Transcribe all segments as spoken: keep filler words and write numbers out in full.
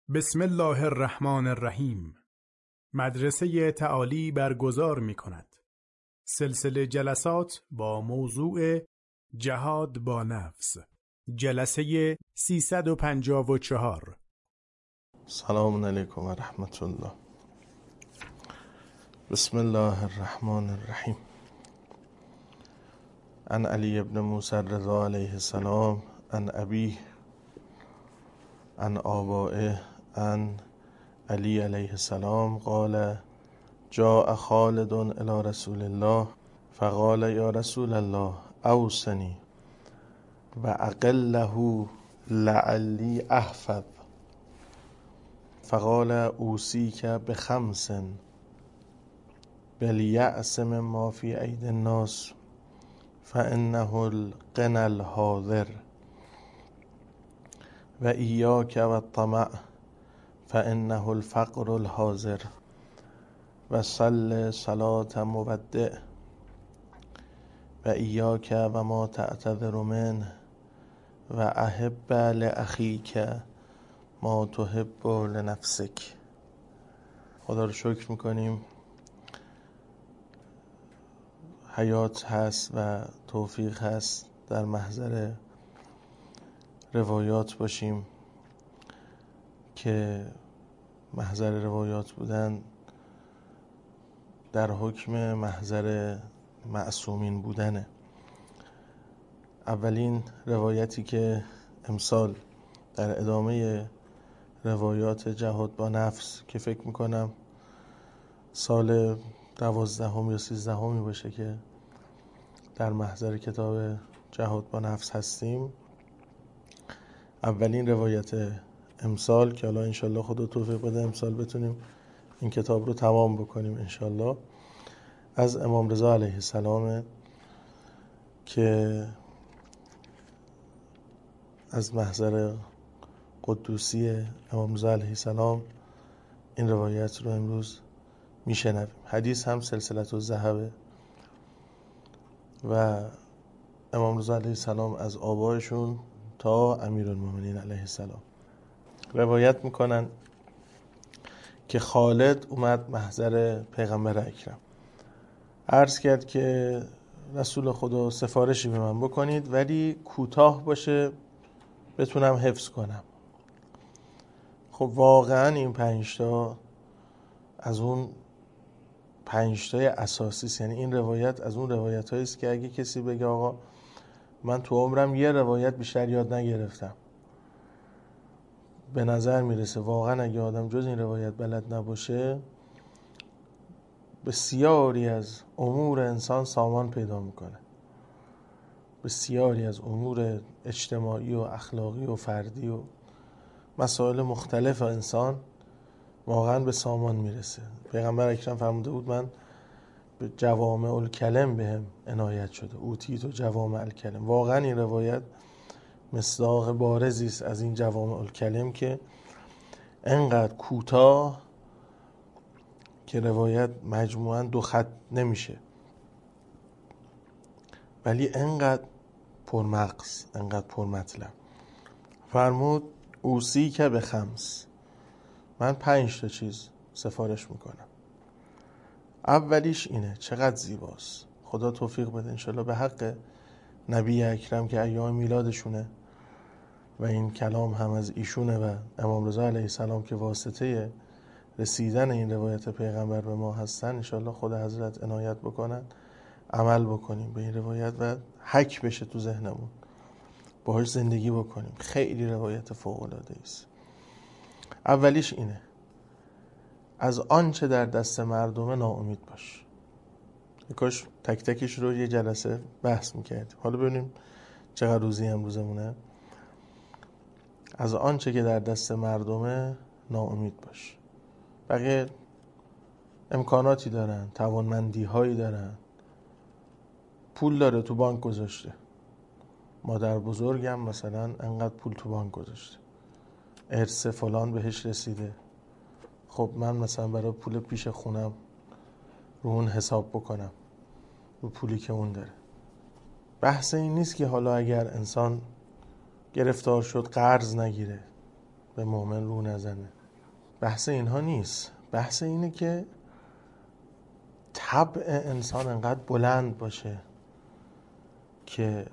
بسم الله الرحمن الرحیم. مدرسه تعالی برگزار می کند سلسله جلسات با موضوع جهاد با نفس، جلسه سیصد و پنجاه و چهار. سلام علیکم و رحمت الله. بسم الله الرحمن الرحیم. عن علی ابن موسی رضا علیه السلام عن ابیه عن آبائه عن علی علیه السلام قال جاء خالد الى رسول الله فقال یا رسول الله اوصنی و اقله لعلی احفظ فقال اوصیک بخمس بالیأس مما فی ایدی الناس فانه الغنى الحاضر و ایاک و الطمع فانه الفقر الحاضر و صل صلاة مودع و ایاک و ما تعتذر منه و احب لاخیک ما تحب لنفسک. خدا رو شکر میکنیم حیات هست و توفیق هست در محضر روایات باشیم که محضر روایات بودن در حکم محضر معصومین بودنه. اولین روایتی که امسال در ادامه روایات جهاد با نفس که فکر میکنم سال دوازدهم یا سیزدهمی باشه که در محضر کتاب جهاد با نفس هستیم، اولین روایت امسال که حالا انشالله خدا توفیق بده امسال بتونیم این کتاب رو تمام بکنیم انشالله، از امام رضا علیه السلام که از محضر قدوسی امام رضا علیه السلام این روایت رو امروز میشنویم. حدیث هم سلسلة الذهب و امام رضا علیه السلام از آبایشون تا امیرالمومنین علیه السلام روایت میکنن که خالد اومد محضر پیغمبر اکرم، عرض کرد که رسول خدا سفارشی به من بکنید ولی کوتاه باشه بتونم حفظ کنم. خب واقعا این پنجتا از اون پنجتای اساسی است. یعنی این روایت از اون روایت هایی است که اگه کسی بگه آقا من تو عمرم یه روایت بیشتر یاد نگرفتم، به نظر میرسه واقعا اگه آدم جز این روایت بلد نباشه بسیاری از امور انسان سامان پیدا میکنه، بسیاری از امور اجتماعی و اخلاقی و فردی و مسائل مختلف انسان واقعا به سامان میرسه. پیغمبر اکرم فرموده بود من به جوامع الکلم بهم عنایت شده، اوتیت و جوامع الکلم. واقعا این روایت مصداق بارزی است از این جوامع الکلم که انقدر کوتاه که روایت مجموعاً دو خط نمیشه ولی انقدر پرمغز، انقدر پرمطلب. فرمود اوصیک به خمس، من پنج تا چیز سفارش میکنم. اولیش اینه، چقدر زیباست، خدا توفیق بده انشالله به حق نبی اکرم که ایام میلادشونه و این کلام هم از ایشونه و امام رضا علیه السلام که واسطه رسیدن این روایت پیغمبر به ما هستن، انشالله خدا حضرت عنایت بکنن عمل بکنیم به این روایت و حک بشه تو ذهنمون، باهاش زندگی بکنیم. خیلی روایت فوق العاده است. اولیش اینه، از آنچه در دست مردمه ناامید باش. کاش تک تکش رو یه جلسه بحث میکردیم. حالا ببینیم چقدر روزی امروزمونه. از آنچه که در دست مردمه ناامید باش. بقیه امکاناتی دارن، توانمندی هایی دارن، پول داره تو بانک گذاشته، مادر بزرگم مثلا انقدر پول تو بانک گذاشته، ارث فلان بهش رسیده، خب من مثلا برای پول پیش خونم رو اون حساب بکنم، رو پولی که اون داره. بحث این نیست که حالا اگر انسان گرفتار شد قرض نگیره، به مؤمن رو نزنه. بحث اینها نیست. بحث اینه که طبع انسان انقدر بلند باشه که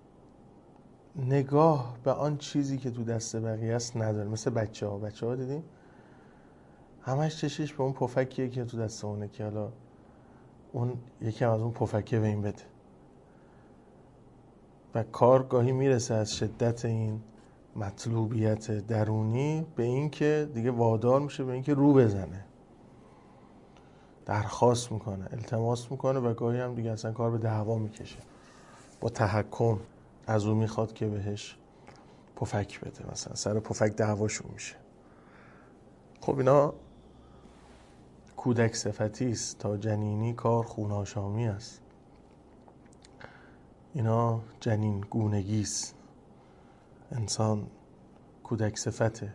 نگاه به آن چیزی که تو دست بقیه است نداره. مثل بچه ها بچه ها دیدیم همش چشش به اون پفکیه که تو دست اونه که حالا اون یکم از اون پفکه به این بده و کار گاهی میرسه از شدت این مطلوبیت درونی به این که دیگه وادار میشه به این که رو بزنه، درخواست میکنه، التماس میکنه و گاهی هم دیگه اصلا کار به دعوا میکشه. با تحکم از اون میخواد که بهش پفک بده، مثلا سر پفک دعواشون میشه. خب اینا کودک صفتی است. تا جنینی کار خون آشامی است. اینا جنین گونگی است. انسان کودک صفته.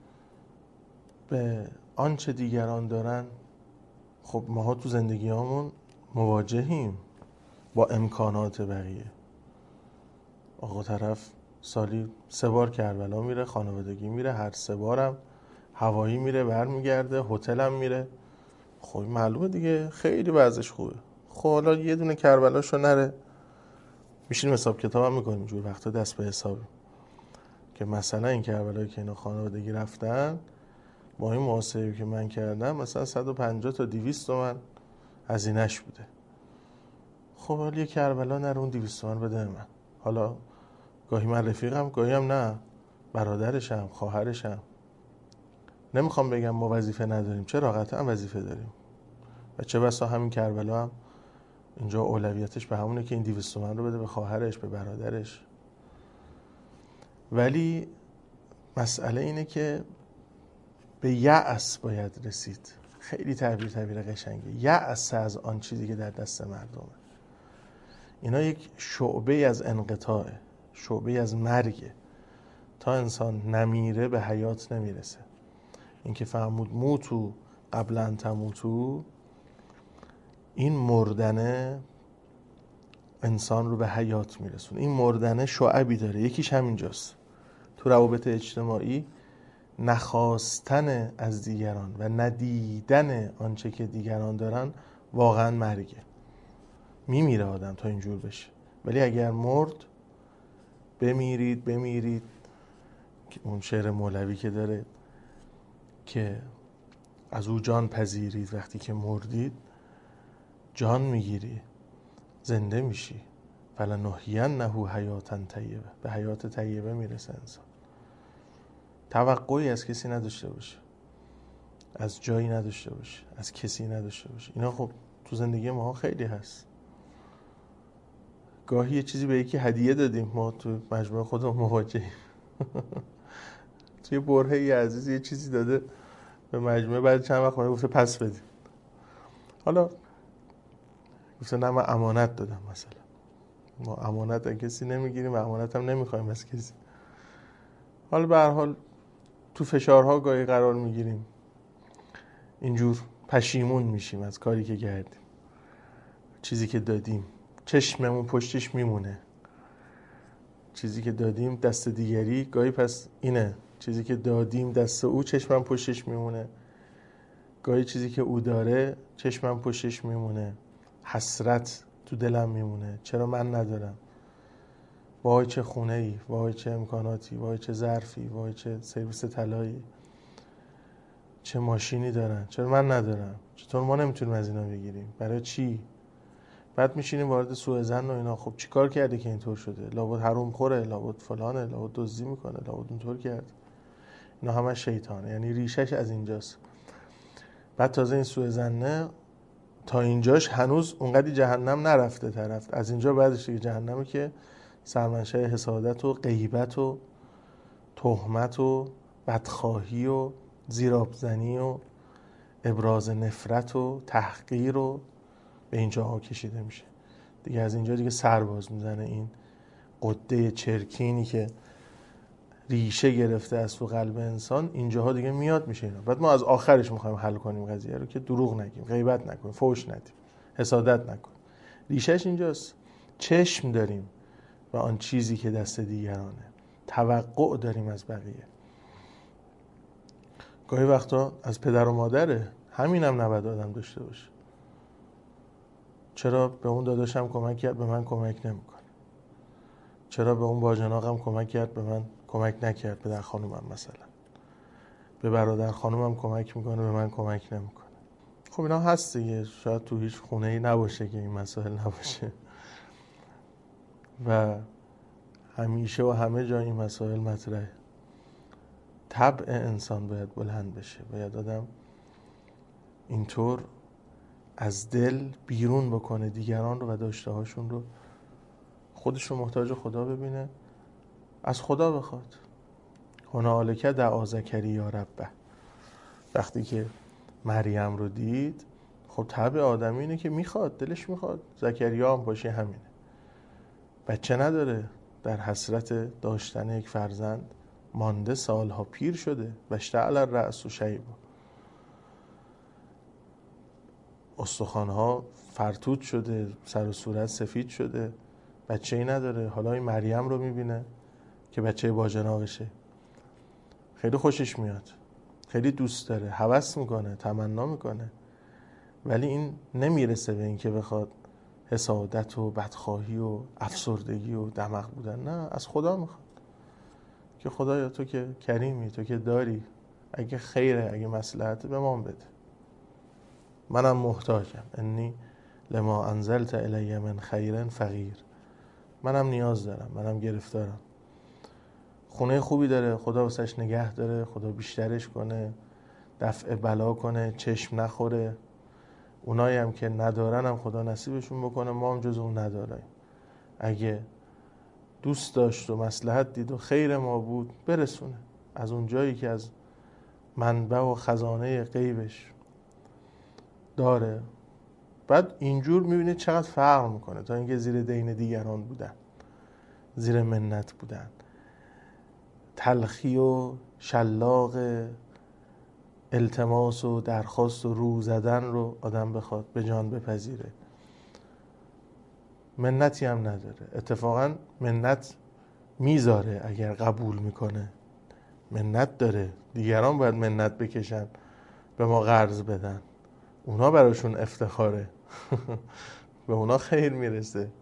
به آنچه دیگران دارن خب ماها تو زندگیامون مواجهیم با امکانات بقیه. آقا طرف سالی سه بار کربلا میره، خانوادگی میره، هر سه بارم هوایی میره برمیگرده، هتل هم میره. خب معلومه دیگه خیلی وضعش خوبه. خب حالا یه دونه کربلاشو نره، میشینیم حساب کتاب هم میکنیم جور وقتا دست به حساب که مثلا این کربلایی که اینا خانوادگی رفتن با این محاسبه که من کردم مثلا صد و پنجاه تا دویست تومن هزینه‌اش بوده. خب حالا یه کربلا نره، اون دویست تومن بده من. حالا گاهی من رفیقم، گاهی هم نه، برادرشم، خواهرشم. نمیخوام بگم ما وظیفه نداریم، چرا؟ قطعا وظیفه داریم و چه بسا همین کربلا هم اینجا اولویتش به همونه که این دویست تومن رو بده به خواهرش، به برادرش. ولی مسئله اینه که به یأس باید رسید. خیلی تعبیر تعبیر قشنگه. یأس از آن چیزی که در دست مردمه. اینا یک شعبه از انقطاعه، شعبه از مرگه. تا انسان نمیره به حیات نمیرسه. این که فرمود موتو قبل ان تموتو، این مردنه انسان رو به حیات میرسونه. این مردنه شعبی داره. یکیش همینجاست. تو روابط اجتماعی نخواستن از دیگران و ندیدن آنچه که دیگران دارن واقعا مرگه. میمیره آدم تا اینجور بشه. ولی اگر مرد، بمیرید بمیرید، اون شعر مولوی که داره که از او جان پذیرید، وقتی که مردید جان میگیری، زنده میشی. فلنحیینه حیاتا طیبه، به حیات طیبه میرسه انسان. توقعی از کسی نداشته باشه، از جایی نداشته باشه، از کسی نداشته باشه. اینا خب تو زندگی ما خیلی هست. گاهی یه چیزی به یکی هدیه دادیم، ما تو مجموعه خودمون مواجهیم. توی برهه یه عزیز یه چیزی داده به مجموعه، بعد چند وقت گفته پس بدیم. حالا گفته نه من امانت دادم، مثلا ما امانت از کسی نمیگیریم و امانت هم نمیخوایم از کسی. حالا به هر حال تو فشارها گاهی قرار میگیریم، اینجور پشیمون میشیم از کاری که کردیم. چیزی که دادیم چشممون پشتش میمونه. چیزی که دادیم دست دیگری، گاهی پس اینه چیزی که دادیم دست او، چشمم پشتش میمونه. گاهی چیزی که او داره چشمم پشتش میمونه. حسرت تو دلم میمونه، چرا من ندارم؟ وای چه خونه ای، وای چه امکاناتی، وای چه ظرفی، وای چه سرویس طلایی، چه ماشینی دارن، چرا من ندارم؟ چطور ما نمیتونیم از اینا بگیریم؟ برای چی؟ بعد میشینیم وارد سوء ظن و اینا. خب چی کار کرده که اینطور شده؟ لابد حروم خوره، لابد فلانه، لابد دزدی میکنه، لابد اونطور کرد. اینا همه شیطانه، یعنی ریشش از اینجاست. بعد تازه این سوء ظنه تا اینجاش هنوز اونقدی جهنم نرفته طرف. از اینجا بعدش دیگه جهنمه که سرمنشأ حسادت و غیبت و تهمت و بدخواهی و زیرآبزنی و ابراز نفرت و تحقیر و به اینجاها کشیده میشه. دیگه از اینجا دیگه سر باز میزنه این قده چرکینی که ریشه گرفته از تو قلب انسان. اینجاها دیگه میاد میشه اینا. بعد ما از آخرش میخوایم حل کنیم قضیه رو که دروغ نگیم، غیبت نکنیم، فحش ندیم، حسادت نکنیم. ریشهش اینجاست. چشم داریم و آن چیزی که دست دیگرانه، توقع داریم از بقیه. گاهی وقتا از پدر و مادره، همینم نباید آدم داشته باشه. چرا به اون داداشم کمک کرد به من کمک نمیکنه؟ چرا به اون باجناقم کمک کرد به من کمک نکرد؟ پدر خانومم مثلا به برادر خانومم کمک میکنه به من کمک نمیکنه. خب اینا هست دیگه، شاید تو هیچ خونه‌ای نباشه که این مسائل نباشه و همیشه و همه جا این مسائل مطرحه. طبع انسان باید بلند بشه، باید آدم اینطور از دل بیرون بکنه دیگران رو و داشته هاشون رو، خودش رو محتاج خدا ببینه، از خدا بخواد. هنالک دعا زکریا ربه. وقتی که مریم رو دید، خب طبع آدمی اینه که میخواد، دلش میخواد. زکریا هم باشه همینه، بچه نداره، در حسرت داشتن یک فرزند مانده، سالها پیر شده، واشتعل الرأس شیبا، استخوان‌ها فرتوت شده، سر و صورت سفید شده، بچه‌ای نداره. حالا این مریم رو میبینه که بچه باجناقشه، خیلی خوشش میاد، خیلی دوست داره، هوس میکنه، تمنا میکنه، ولی این نمیرسه به این که بخواد حسادت و بدخواهی و افسردگی و دمق بودن. نه، از خدا میخواد که خدایا تو که کریمی، تو که داری، اگه خیره، اگه مصلحته به ما بده، منم محتاجم. انی لما انزلت الی من خیر فقیر، منم نیاز دارم، منم گرفتارم. خونه خوبی داره، خدا واسش نگه داره، خدا بیشترش کنه، دفع بلا کنه، چشم نخوره. اونایی هم که ندارن هم خدا نصیبشون بکنه، ما هم جز اون نداریم. اگه دوست داشت و مصلحت دید و خیر ما بود برسونه از اون جایی که از منبع و خزانه غیبش داره. بعد اینجور میبینید چقدر فرق میکنه تا اینکه زیر دین دیگران بودن، زیر منت بودن، تلخی و شلاق التماس و درخواست و رو زدن رو آدم بخواد به جان بپذیره. منتی هم نداره، اتفاقا منت میذاره اگر قبول میکنه. منت داره، دیگران باید منت بکشن به ما قرض بدن، اونا براشون افتخاره به اونا خیر میرسه،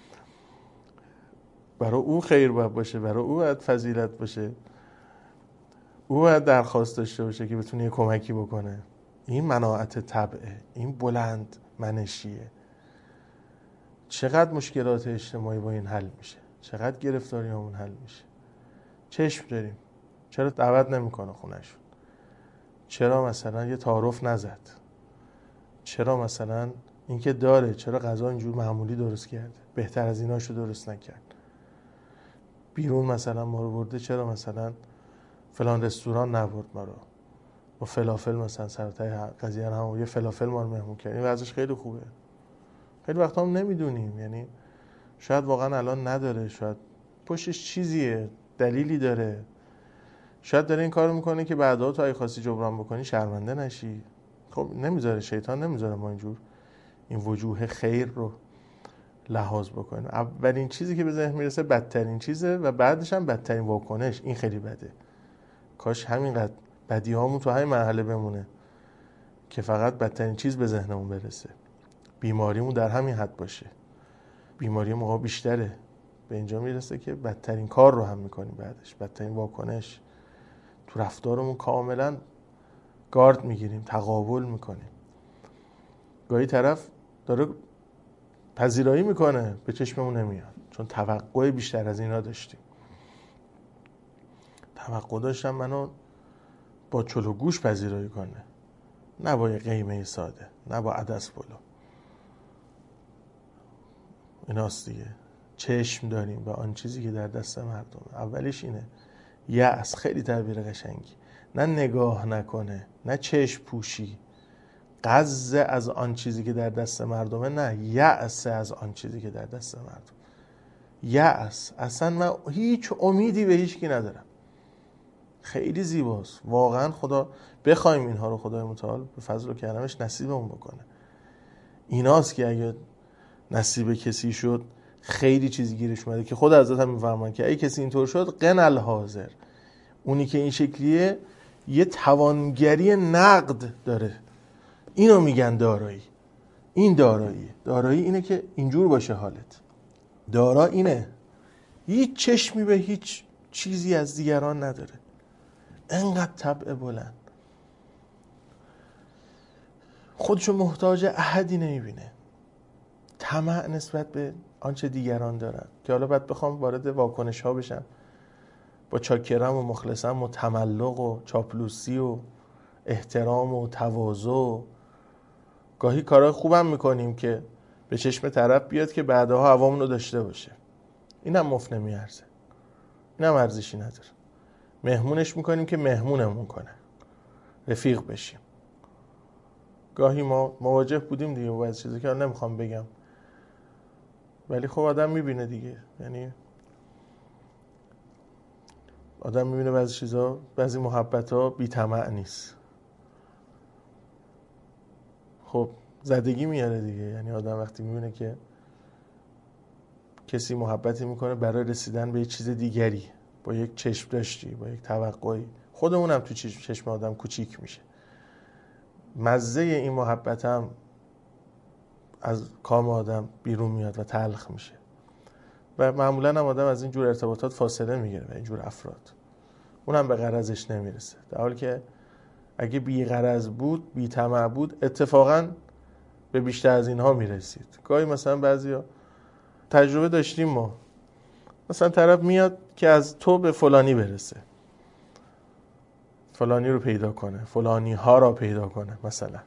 برای او خیر باید باشه، برای او باید فضیلت باشه، او باید درخواست داشته باشه که بتونه یه کمکی بکنه. این مناعت طبعه، این بلند منشیه. چقدر مشکلات اجتماعی با این حل میشه، چقدر گرفتاری همون حل میشه. چشم داریم، چرا دعوت نمیکنه خونهشون؟ چرا مثلا یه تعارف نزد؟ چرا مثلا اینکه داره، چرا غذا اینجور معمولی درست کرده؟ بهتر از ایناشو درست نکرد؟ بیرون مثلا ما رو برده، چرا مثلا فلان رستوران نبرد ما رو؟ با فلافل مثلا سرتای قضیه هم یه فلافل ما رو مهمون کرد، این وضعش خیلی خوبه. خیلی وقتا هم نمیدونیم، یعنی شاید واقعا الان نداره، شاید پشتش چیزیه، دلیلی داره، شاید داره این کارو میکنه که بعدا تو اگه خواستی جبران بکنی شرمنده نشی. خب نمیذاره، شیطان نمیذاره ما اینجور این وجوه خیر رو لحاظ بکنیم. اولین چیزی که به ذهن میرسه بدترین چیزه و بعدش هم بدترین واکنش. این خیلی بده. کاش همینقدر بدی هامون تو همین مرحله بمونه که فقط بدترین چیز به ذهنمون برسه، بیماریمون در همین حد باشه. بیماری موقع بیشتره، به اینجا میرسه که بدترین کار رو هم میکنیم بعدش، بدترین واکنش. تو رفتارمون کاملا گارد میگیریم، تقابل میکنیم. گاهی طرف داره پذیرایی میکنه، به چشممون نمیاد، چون توقع بیشتر از اینا داشتیم. توقع داشتم منو با چلو گوش پذیرایی کنه، نه با یه قیمه ساده، نه با عدس پلو. ایناست دیگه. چشم داریم به آن چیزی که در دست مردمه. اولیش اینه، یأس. خیلی تعبیر قشنگی. نه نگاه نکنه، نه چشم پوشی، غض از آن چیزی که در دست مردمه، نه یأس از آن چیزی که در دست مردم. یأس، اصلا من هیچ امیدی به هیچ کی ندارم. خیلی زیباست واقعا. خدا بخوایم اینها رو خدای متعال به فضل و کرمش نصیبمون بکنه. ایناست که اگه نصیب کسی شد خیلی چیزی گیرش اومده، که خود حضرت هم میفرمان که ای کسی اینطور شد قن الحاضر، اونی که این شکلیه یه توانگری نقد داره. اینو میگن دارایی. این دارایی. دارایی اینه که اینجور باشه حالت. دارا اینه هیچ چشمی به هیچ چیزی از دیگران نداره، انقدر طبع بلند، خودشو محتاج احدی نمیبینه، طمع نسبت به آنچه دیگران دارن. که حالا باید بخوام وارد واکنش ها بشم، با چاکرم و مخلصم و تملق و چاپلوسی و احترام و تواضع، گاهی کارهای خوبم میکنیم که به چشم طرف بیاد که بعدها هوامون رو داشته باشه. اینم مفت نمیارزه، اینم ارزشی نداره. مهمونش میکنیم که مهمونمون کنه، رفیق بشیم. گاهی ما مواجه بودیم دیگه با بعضی چیزا که نمیخوام بگم، ولی خب آدم میبینه دیگه. یعنی آدم میبینه بعضی چیزا، بعضی محبت‌ها بی طمع نیست. خب زدگی میاره دیگه. یعنی آدم وقتی میبینه که کسی محبتی میکنه برای رسیدن به یک چیز دیگری، با یک چشم داشتی، با یک توقعی، خودمونم تو چشم آدم کوچیک میشه. مزه این محبت هم از کام آدم بیرون میاد و تلخ میشه و معمولا هم آدم از این جور ارتباطات فاصله میگیره و این جور افراد. اونم به غرضش نمیرسه، در حالی که اگه بی غرض بود، بی طمع بود، اتفاقا به بیشتر از اینها میرسید. گاهی مثلا بعضیا تجربه داشتیم ما، مثلا طرف میاد که از تو به فلانی برسه، فلانی رو پیدا کنه، فلانی ها رو پیدا کنه مثلا.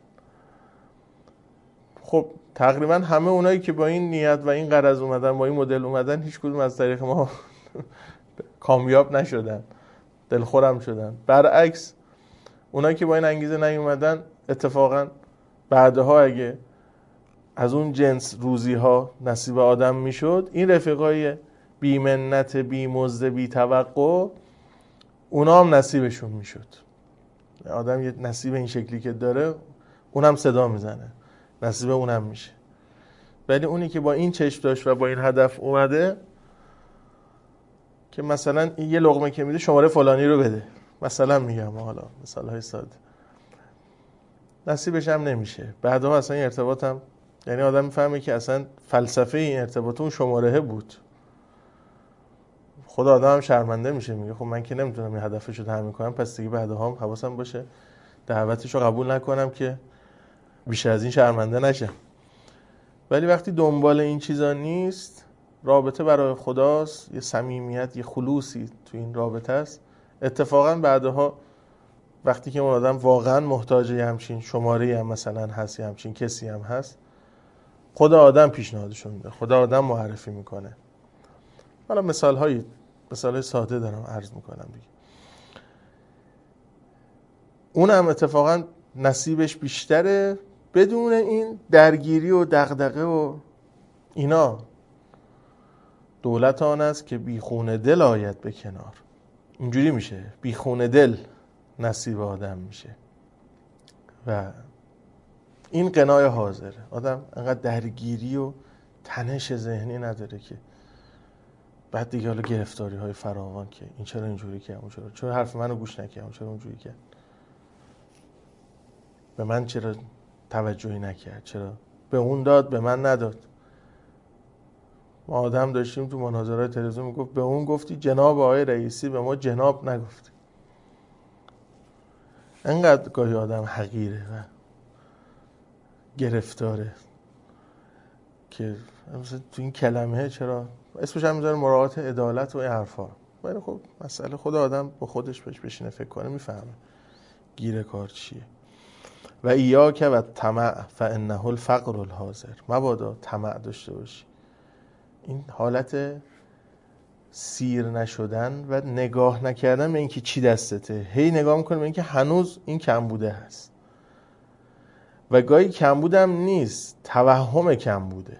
خب تقریبا همه اونایی که با این نیت و این غرض اومدن، با این مدل اومدن، هیچ کدوم از طریق ما کامیاب نشدن، دلخورم شدن. برعکس اونایی که با این انگیزه نیومدن، اتفاقا بعدها اگه از اون جنس روزی ها نصیب آدم میشد، این رفیقای بی منت، بی مزد، بی توقع، اونا هم نصیبشون میشد. آدم یه نصیب این شکلی که داره، اونم صدا میزنه، نصیب اونم میشه. ولی اونی که با این چشم داشت و با این هدف اومده که مثلا یه لقمه که میده شماره فلانی رو بده، مثلا میگم، حالا مثالهای ساده، نصیبش هم نمیشه. بعدها اصلا این ارتباط هم، یعنی آدم میفهمه که اصلا فلسفه این ارتباط اون شماره بود. خود آدم هم شرمنده میشه، میگه خب من که نمیتونم این هدفشو تامین کنم، پس دیگه بعدها هم حواسم باشه دعوتشو قبول نکنم که بیشتر از این شرمنده نشم. ولی وقتی دنبال این چیزا نیست، رابطه برای خداست، یه صمیمیت، یه خلوصی تو این رابطه است، اتفاقا بعدها وقتی که اون آدم واقعا محتاج همچین شماره‌ای هم مثلا هست، همچین کسی هم هست، خدا آدم پیشنهادشو میده، خدا آدم معرفی میکنه. حالا مثال هایی مثال های ساده دارم عرض میکنم دیگه. اون هم اتفاقا نصیبش بیشتره بدون این درگیری و دغدغه و اینا. دولت آن است که بی خون دل آید به کنار. اینجوری میشه، بی خون دل نصیب آدم میشه و این قنای حاضره. آدم انقدر درگیری و تنش ذهنی نداره که بعد دیگه حالا گرفتاری های فراوان که این چرا اینجوری کرد، اون چرا چرا حرف منو گوش نکرد، اون چرا اونجوری کرد، به من چرا توجهی نکرد، چرا به اون داد به من نداد. ما آدم داشتیم تو مناظره تلویزیون میگفت به اون گفتی جناب آقای رئیسی، به ما جناب نگفتی. انقدر گاهی آدم حقیره و گرفتاره که مثلا تو این کلمه چرا اسمش هم میذاره مراعات عدالت و این حرفا. ولی خب مسئله خود آدم با خودش بهش بشینه فکر کنه میفهمه گیر کار چیه. و ایاک و طمع فانه الفقر الحاضر. مبادا طمع داشته باشی، این حالت سیر نشدن و نگاه نکردن به اینکه چی دستته، هی نگاه میکنی به اینکه هنوز این کم بوده هست و گاهی کم بودم نیست، توهم کم بوده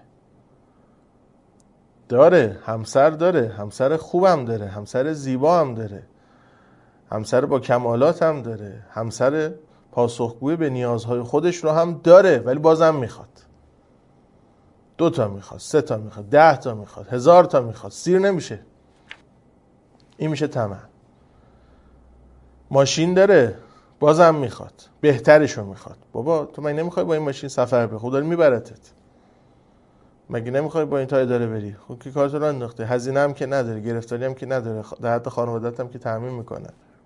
داره. همسر داره، همسر خوبم داره، همسر زیبا هم داره، همسر با کمالات هم داره، همسر پاسخگوی به نیازهای خودش رو هم داره، ولی بازم میخواد. دو تا میخواد، سه تا میخواد، ده تا میخواد، هزار تا میخواد، سیر نمیشه. این میشه طمع. ماشین داره، بازم میخواد، بهترشو میخواد. بابا تو مگه نمیخوای با این ماشین سفر بری؟ خدا میبرتت. مگه نمیخوای با این تا اداره بری؟ خب کی کارتو رو انداخته؟ هزینه هم که نداره، گرفتاری هم که نداره، در حد خانواده‌ات هم که تامین میکنه.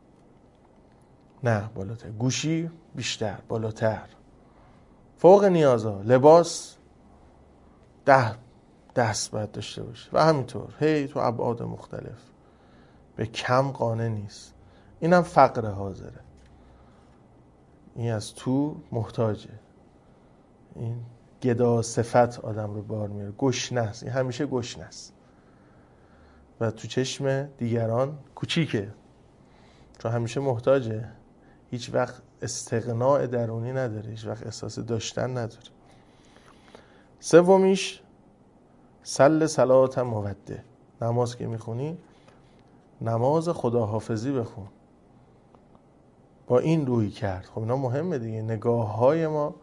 نه، بالاتر. گوشی بیشتر، بالاتر، فوق نیازها. لباس ده دست باید داشته باشه و همینطور هی تو ابعاد مختلف. به کم قانع نیست. اینم فقر حاضره. این از تو محتاجه. این گدا صفت آدم رو بار میاره. گشنه است. این همیشه گشنه است و تو چشم دیگران کوچیکه، چون همیشه محتاجه. هیچ وقت استغناء درونی نداره، هیچ وقت احساس داشتن نداره. سومیش سل صلات موده. نماز که میخونی نماز خداحافظی بخون با این روی کرد. خب اینا مهمه دیگه. نگاه های ما،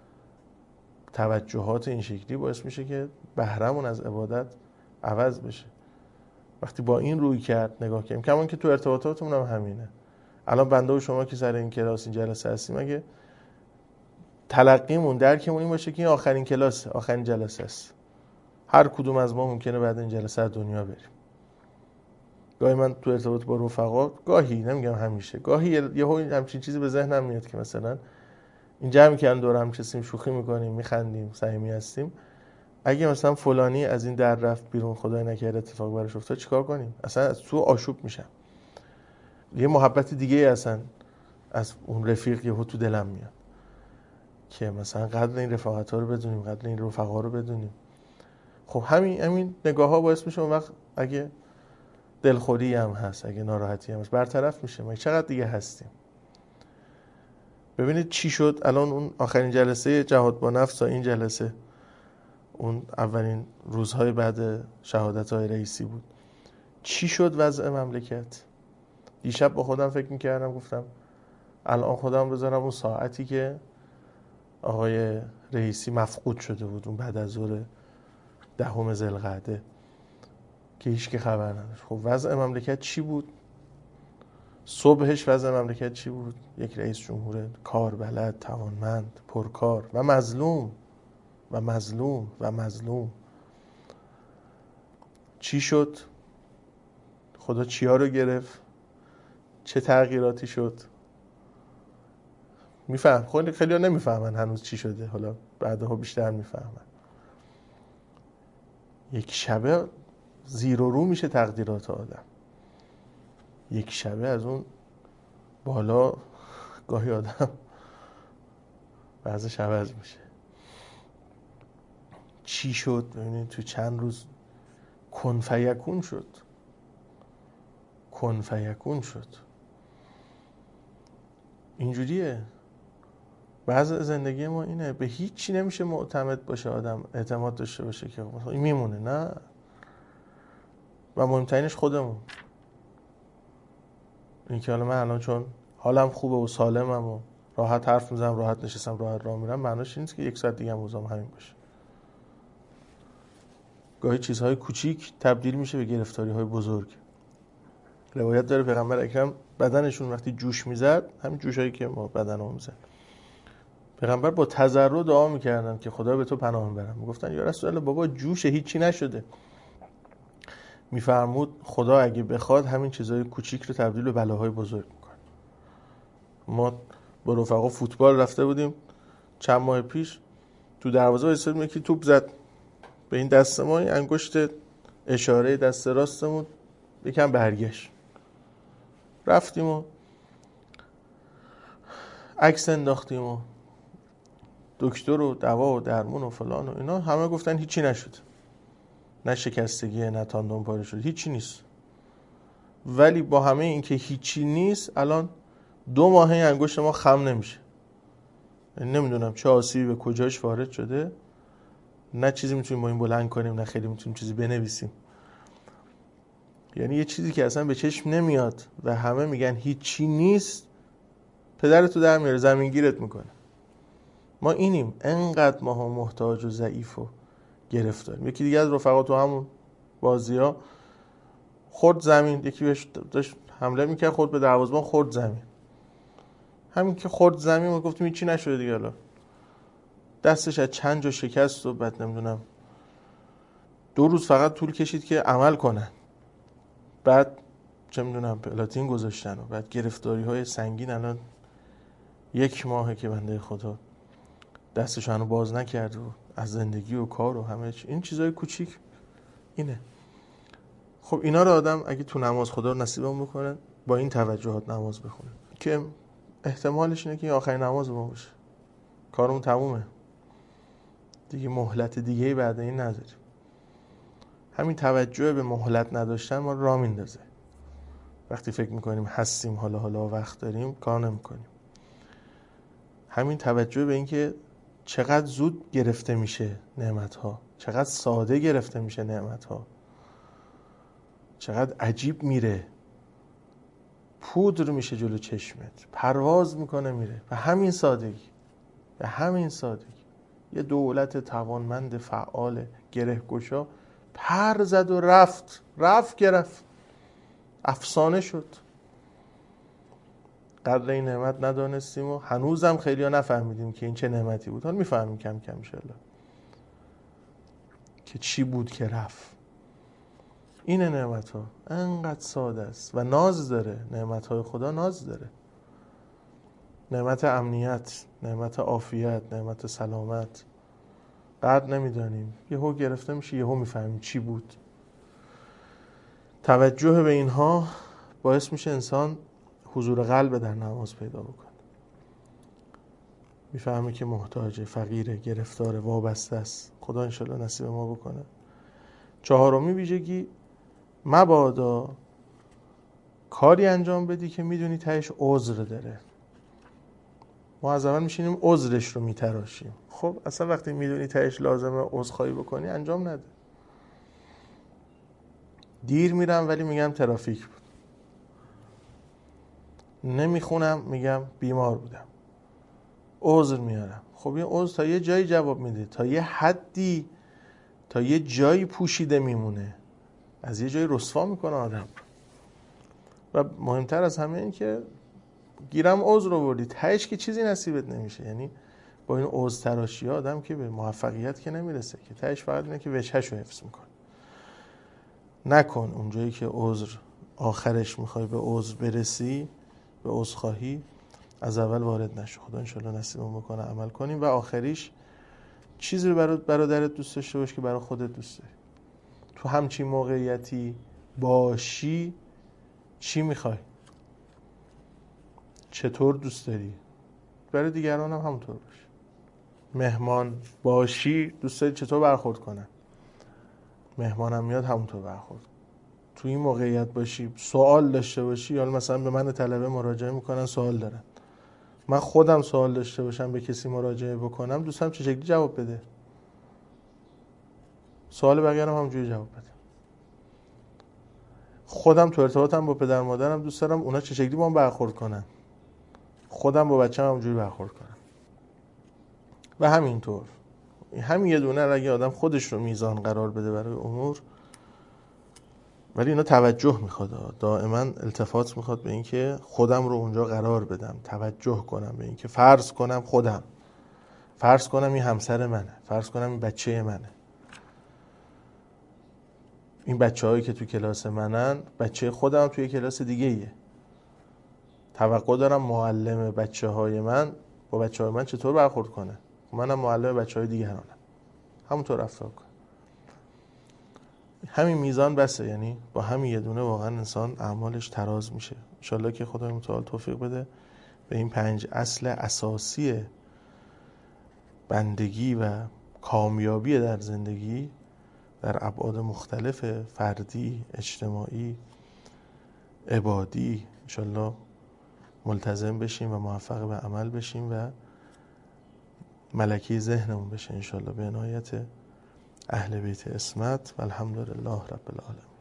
توجهات این شکلی باعث میشه که بهرمون از عبادت عوض بشه. وقتی با این روی کرد نگاه کنیم، کمان که تو ارتباطاتمون هم همینه. الان بنده و شما که سر این کلاس این جلسه هستیم، اگه تلقیمون درکمون این باشه که این آخرین کلاسه، آخرین جلسه است، هر کدوم از ما ممکنه بعد این جلسه از دنیا بریم. گاهی من تو ارتباط با رفقا، گاهی نمیگم همیشه، گاهی یهو همچین چیزی به ذهنم میاد که مثلا این جمعی که دور هم نشستیم شوخی میکنیم، میخندیم، صمیمی هستیم، اگه مثلا فلانی از این در رفت بیرون، خدای نکرده اتفاق براش افتاد، چیکار کنیم؟ اصلا از تو آشوب میشم. یه محبت دیگه اصلا از اون رفیق یهو تو دلم میاد که مثلا قدر این رفاقت ها رو بدونیم، قدر این رفقا رو بدونیم. خب همین همین نگاه ها باعث میشه اون وقت اگه دلخوری هم هست، اگه ناراحتی هم هست، برطرف میشه. ما چقدر دیگه هستیم. ببینید چی شد الان اون آخرین جلسه جهاد با نفس تا این جلسه، اون اولین روزهای بعد شهادت های رئیسی بود. چی شد وضع مملکت؟ دیشب با خودم فکر میکردم، گفتم الان خودم بذارم اون ساعتی که آقای رئیسی مفقود شده بود، اون بعد از ظهر دهم ذوالقعده که هیچ کی خبر نداشت. خب وضع مملکت چی بود؟ صبحش وضع مملکت چی بود؟ یک رئیس جمهور کاربلد، توانمند، پرکار و مظلوم و مظلوم و مظلوم. چی شد؟ خدا چیا رو گرفت؟ چه تغییراتی شد؟ میفهم خیلی خیلی ها نمیفهمن هنوز چی شده، حالا بعدها بیشتر میفهمن. یک شبه زیر و رو میشه تقدیرات آدم. یک شبه از اون بالا گاهی آدم بعضش عوض میشه. چی شد؟ ببینید تو چند روز کن فیکون شد. کن فیکون شد. اینجوریه. بعض زندگی ما اینه، به هیچ چی نمیشه معتمد باشه آدم، اعتماد داشته باشه که این میمونه. نه. و مهمترینش خودمون. این که حالا من الان چون حالم خوبه و سالمم و راحت حرف میزنم، راحت نشستم، راحت راه میرم، معناش این نیست که یک ساعت دیگه هم روزام همین باشه. گاهی چیزهای کوچیک تبدیل میشه به گرفتاری‌های بزرگ. روایت داره پیغمبر اکرم بدنشون وقتی جوش میزد، همین جوشایی که ما بدنمون میزد، پیغمبر با تضرع دعا میکردن که خدا به تو پناه ببرم. میگفتن یا رسول الله بابا جوش هیچی نشده. میفرمود خدا اگه بخواد همین چیزهای کوچیک رو تبدیل به بلاهای بزرگ میکنه. ما با رفقا فوتبال رفته بودیم چند ماه پیش، تو دروازه وایسادیم، یکی توپ زد به این دست ما، این انگشت اشاره دست راستمون یکم برگشت. رفتیم و عکس انداختیم و دکتر و دوا و درمون و فلان و اینا، همه گفتن هیچی نشد، نه شکستگیه نه تاندون پاره شد، هیچی نیست. ولی با همه این که هیچی نیست، الان دو ماهه انگشت ما خم نمیشه. نمیدونم چه آسیبی به کجاش وارد شده، نه چیزی میتونیم با این بلند کنیم، نه خیلی میتونیم چیزی بنویسیم. یعنی یه چیزی که اصلا به چشم نمیاد و همه میگن هیچی نیست، پدرتو در میاره، زمینگیرت میکنه. ما اینیم، انقدر ماها محتاج و ضعیف و گرفتاریم. یکی دیگه از رفقا تو همون بازی ها خورد زمین، یکی بهش داشت حمله میکرد، خورد به دروازه‌بان، خورد زمین. همین که خورد زمین و گفتیم هیچی نشده دیگه. حالا دستش از چند جا شکست و بعد نمیدونم دو روز فقط طول کشید که عمل کنن، بعد چه میدونم پلاتین گذاشتن و بعد گرفتاری های سنگین. الان یک ماهه که بنده خدا دستش هنو باز نکرد و از زندگی و کار و همه چی. این چیزای کوچیک اینه. خب اینا رو آدم اگه تو نماز خدا رو نصیبمون بکنه با این توجهات نماز بخونه که احتمالش اینه که آخرین نماز ما باشه، کارمون تمومه دیگه، مهلت دیگه بعد این نداریم. همین توجه به مهلت نداشتن ما را میندازه. وقتی فکر میکنیم هستیم حالا حالا وقت داریم کار نمیکنیم. همین توجه به اینکه چقدر زود گرفته میشه نعمت‌ها، چقدر ساده گرفته میشه نعمت‌ها، چقدر عجیب میره، پودر میشه جلو چشمت، پرواز میکنه میره. و همین سادگی، به همین سادگی یه دولت توانمند فعال گره گشا پر زد و رفت رفت گرفت، افسانه شد. قدر این نعمت ندانستیم و هنوزم خیلی ها نفهمیدیم که این چه نعمتی بود. حالا میفهمیم کم کم انشالله که چی بود که رفت. این نعمت ها انقدر ساده است و ناز داره. نعمت های خدا ناز داره. نعمت امنیت، نعمت عافیت، نعمت سلامت قدر نمیدانیم، یهو گرفته میشه، یهو میفهمیم چی بود. توجه به اینها باعث میشه انسان حضور قلب در نماز پیدا بکنه. میفهمه که محتاجه، فقیره، گرفتاره، وابسته است. خدا انشالله نصیب ما بکنه. چهارمی ویژگی، مبادا کاری انجام بدی که میدونی تهش عذر داره. ما از اول میشینیم عذرش رو میتراشیم. خب اصلا وقتی میدونی تهش لازمه عذرخواهی بکنی انجام نده. دیر میرم ولی میگم ترافیک بود، نمیخونم میگم بیمار بودم، عذر میارم. خب این عذر تا یه جایی جواب میده، تا یه حدی، تا یه جایی پوشیده میمونه، از یه جایی رسوا میکنه آدم. و مهمتر از همه این که گیرم عذر رو بردی، تهش که چیزی نصیبت نمیشه. یعنی با این عذر تراشی آدم که به موفقیت که نمیرسه، که تهش فقط اینه که وجهش رو حفظ میکنه. نکن اونجایی که عذر آخرش میخوای به عذر برسی، به عذرخواهی، از اول وارد نشو. خدا انشالله نصیبمون بکنه عمل کنیم. و آخریش چیزی رو برای برادرت دوست داشته باش که برای خودت دوست داری. تو همچین موقعیتی باشی چی میخوای؟ چطور دوست داری؟ برای دیگران هم همونطور باش. مهمان باشی دوست داری چطور برخورد کنن؟ مهمانم میاد همونطور برخورد. تو این موقعیت باشی سوال داشته باشی، یا مثلا به من طلبه مراجعه میکنن سوال دارن، من خودم سوال داشته باشم به کسی مراجعه بکنم، دوستم چه شکلی جواب بده؟ سوال بقیه هم همونجوری جواب بده. خودم تو ارتباطم با پدر مادرم دوست دارم اونا چه شکلی با من برخورد کنن، خودم با بچه‌م همونجوری برخورد کنم. و همینطور همین یه دونه اگه آدم خودش رو میزان قرار بده برای امور، ولی اینا توجه میخواد، دائما التفات میخواد به این که خودم رو اونجا قرار بدم، توجه کنم به این که فرض کنم خودم، فرض کنم این همسر منه، فرض کنم این بچه منه، این بچه هایی که تو کلاس منن بچه خودم توی کلاس دیگه ایه. توقع دارم معلم بچه های من با بچه های من چطور برخورد کنه، منم معلم بچه های دیگرانم، همونطور رفتار کنم. همین میزان بسه. یعنی با همین یه دونه واقعا انسان اعمالش تراز میشه. انشالله که خدای متعال توفیق بده به این پنج اصل اساسی بندگی و کامیابی در زندگی در ابعاد مختلف، فردی، اجتماعی، عبادی، انشالله ملتزم بشیم و موفق به عمل بشیم و ملکی ذهنمون بشه انشالله به عنایت اهل بیت عصمت. و الحمدلله رب العالمین.